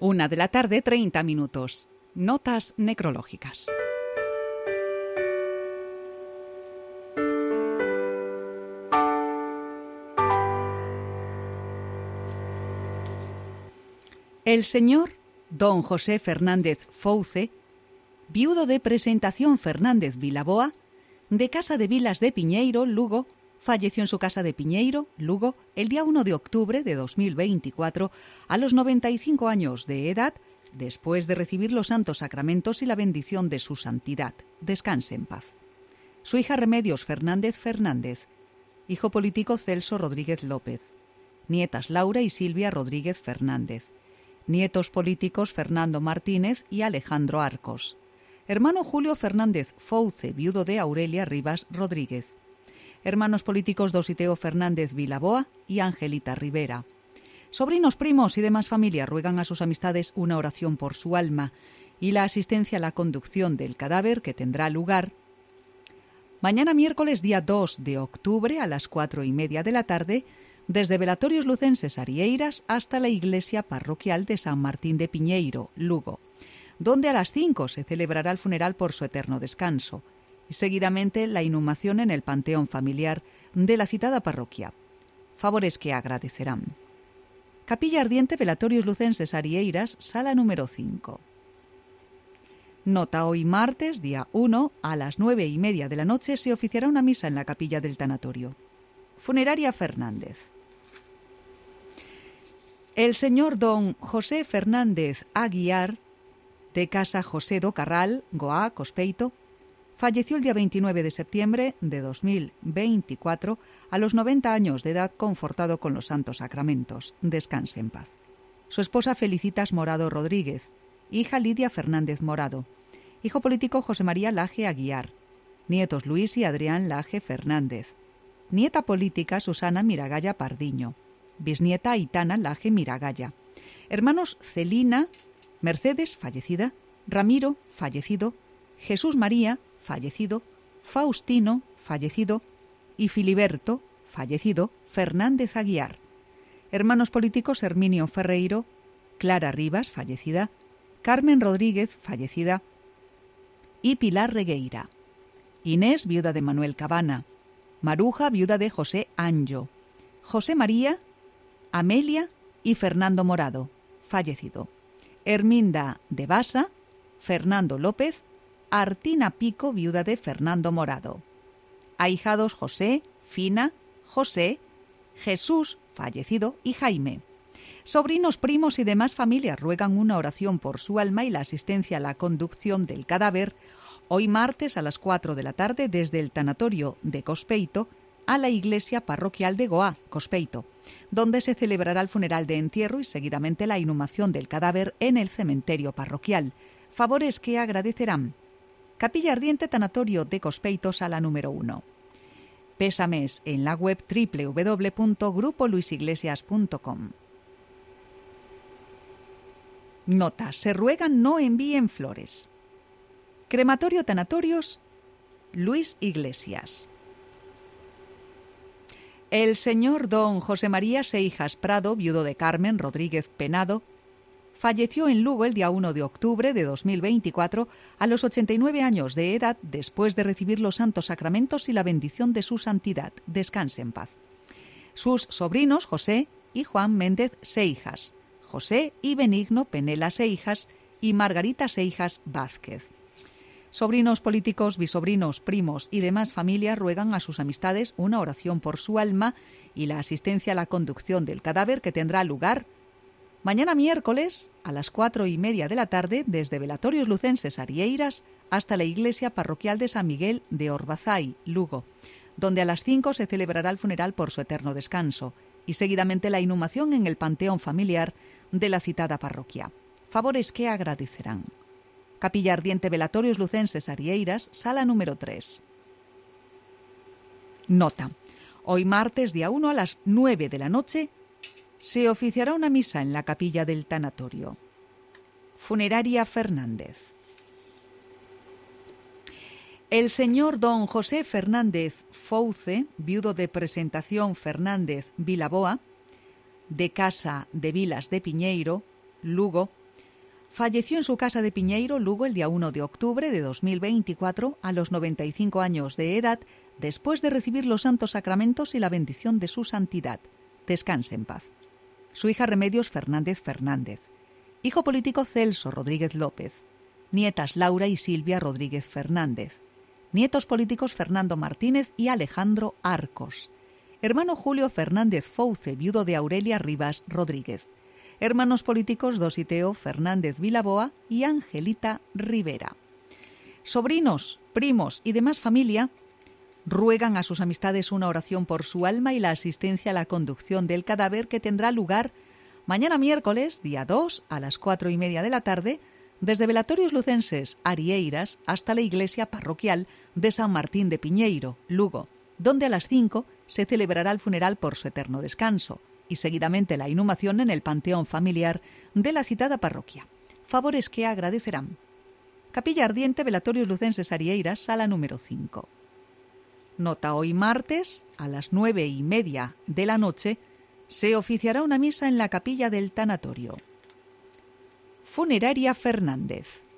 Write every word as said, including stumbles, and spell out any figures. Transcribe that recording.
Una de la tarde, treinta minutos. Notas necrológicas. El señor don José Fernández Fouce, viudo de Presentación Fernández Vilaboa, de Casa de Vilas de Piñeiro, Lugo, falleció en su casa de Piñeiro, Lugo, el día uno de octubre de dos mil veinticuatro, a los noventa y cinco años de edad, después de recibir los santos sacramentos y la bendición de su santidad. Descanse en paz. Su hija Remedios Fernández Fernández, hijo político Celso Rodríguez López, nietas Laura y Silvia Rodríguez Fernández, nietos políticos Fernando Martínez y Alejandro Arcos, hermano Julio Fernández Fouce, viudo de Aurelia Rivas Rodríguez, hermanos políticos Dositeo Fernández Vilaboa y Angelita Rivera. Sobrinos, primos y demás familia ruegan a sus amistades una oración por su alma y la asistencia a la conducción del cadáver que tendrá lugar mañana miércoles día dos de octubre a las cuatro y media de la tarde desde Velatorios Lucenses Arieiras hasta la iglesia parroquial de San Martín de Piñeiro, Lugo, donde a las cinco se celebrará el funeral por su eterno descanso y seguidamente la inhumación en el panteón familiar de la citada parroquia. Favores que agradecerán. Capilla Ardiente, Velatorios Lucenses Arieiras, sala número cinco. Nota: hoy martes, día uno, a las nueve y media de la noche se oficiará una misa en la capilla del tanatorio. Funeraria Fernández. El señor don José Fernández Aguiar, de Casa José do Carral, Goá, Cospeito, falleció el día veintinueve de septiembre de dos mil veinticuatro a los noventa años de edad, confortado con los santos sacramentos. Descanse en paz. Su esposa Felicitas Morado Rodríguez, hija Lidia Fernández Morado, hijo político José María Laje Aguiar, nietos Luis y Adrián Laje Fernández, nieta política Susana Miragaya Pardiño, bisnieta Aitana Laje Miragaya, hermanos Celina, Mercedes, fallecida, Ramiro, fallecido, Jesús María, fallecido, Faustino, fallecido, y Filiberto, fallecido, Fernández Aguiar. Hermanos políticos Herminio Ferreiro, Clara Rivas, fallecida, Carmen Rodríguez, fallecida, y Pilar Regueira. Inés, viuda de Manuel Cabana. Maruja, viuda de José Anjo. José María, Amelia y Fernando Morado, fallecido. Herminda de Basa, Fernando López, Artina Pico, viuda de Fernando Morado. Ahijados José, Fina, José, Jesús, fallecido, y Jaime. Sobrinos, primos y demás familias ruegan una oración por su alma y la asistencia a la conducción del cadáver hoy martes a las cuatro de la tarde desde el tanatorio de Cospeito a la iglesia parroquial de Goá, Cospeito, donde se celebrará el funeral de entierro y seguidamente la inhumación del cadáver en el cementerio parroquial. Favores que agradecerán. Capilla Ardiente, Tanatorio de Cospeito, sala número uno. Pésames en la web doble u doble u doble u punto grupo luis iglesias punto com. Nota: se ruegan no envíen flores. Crematorio Tanatorios Luis Iglesias. El señor don José María Seijas Prado, viudo de Carmen Rodríguez Penado, falleció en Lugo el día uno de octubre de dos mil veinticuatro a los ochenta y nueve años de edad, después de recibir los santos sacramentos y la bendición de su santidad. Descanse en paz. Sus sobrinos José y Juan Méndez Seijas, José y Benigno Penela Seijas y Margarita Seijas Vázquez. Sobrinos políticos, bisobrinos, primos y demás familias ruegan a sus amistades una oración por su alma y la asistencia a la conducción del cadáver que tendrá lugar mañana miércoles a las cuatro y media de la tarde desde Velatorios Lucenses Arieiras hasta la iglesia parroquial de San Miguel de Orbazay, Lugo, donde a las cinco se celebrará el funeral por su eterno descanso y seguidamente la inhumación en el panteón familiar de la citada parroquia. Favores que agradecerán. Capilla Ardiente, Velatorios Lucenses Arieiras, sala número tres. Nota: hoy martes día uno a las nueve de la noche se oficiará una misa en la capilla del tanatorio. Funeraria Fernández. El señor don José Fernández Fouce, viudo de Presentación Fernández Vilaboa, de Casa de Vilas de Piñeiro, Lugo, Falleció en su casa de Piñeiro, Lugo, el día uno de octubre de dos mil veinticuatro, a los noventa y cinco años de edad, después de recibir los santos sacramentos y la bendición de su santidad. Descanse en paz. Su hija Remedios Fernández Fernández. Hijo político Celso Rodríguez López. Nietas Laura y Silvia Rodríguez Fernández. Nietos políticos Fernando Martínez y Alejandro Arcos. Hermano Julio Fernández Fouce, viudo de Aurelia Rivas Rodríguez. Hermanos políticos Dositeo Fernández Vilaboa y Angelita Rivera. Sobrinos, primos y demás familia ruegan a sus amistades una oración por su alma y la asistencia a la conducción del cadáver, que tendrá lugar mañana miércoles, día dos, a las cuatro y media de la tarde, desde Velatorios Lucenses Arieiras hasta la iglesia parroquial de San Martín de Piñeiro, Lugo, donde a las cinco se celebrará el funeral por su eterno descanso y seguidamente la inhumación en el panteón familiar de la citada parroquia. Favores que agradecerán. Capilla Ardiente, Velatorios Lucenses Arieiras, sala número cinco. Nota: hoy martes, a las nueve y media de la noche, se oficiará una misa en la capilla del tanatorio. Funeraria Fernández.